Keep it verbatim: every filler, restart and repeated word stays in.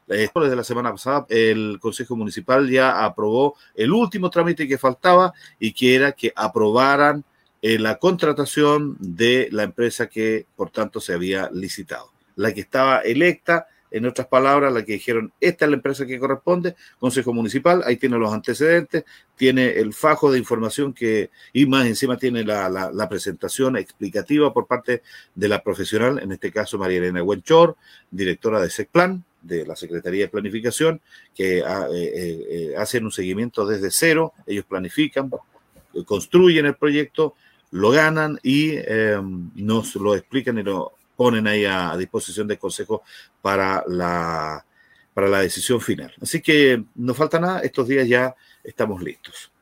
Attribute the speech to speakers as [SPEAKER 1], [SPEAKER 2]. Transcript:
[SPEAKER 1] Desde la semana pasada, el Consejo Municipal ya aprobó el último trámite que faltaba y que era que aprobaran eh, la contratación de la empresa que, por tanto, se había licitado. La que estaba electa, en otras palabras, la que dijeron, esta es la empresa que corresponde, Consejo Municipal, ahí tiene los antecedentes, tiene el fajo de información que, y más encima tiene la, la, la presentación explicativa por parte de la profesional, en este caso María Elena Huenchor, directora de SECPLAN, de la Secretaría de Planificación, que eh, eh, hacen un seguimiento desde cero, ellos planifican, construyen el proyecto, lo ganan y eh, nos lo explican y lo ponen ahí a, a disposición del Consejo para la, para la decisión final. Así que no falta nada, estos días ya estamos listos.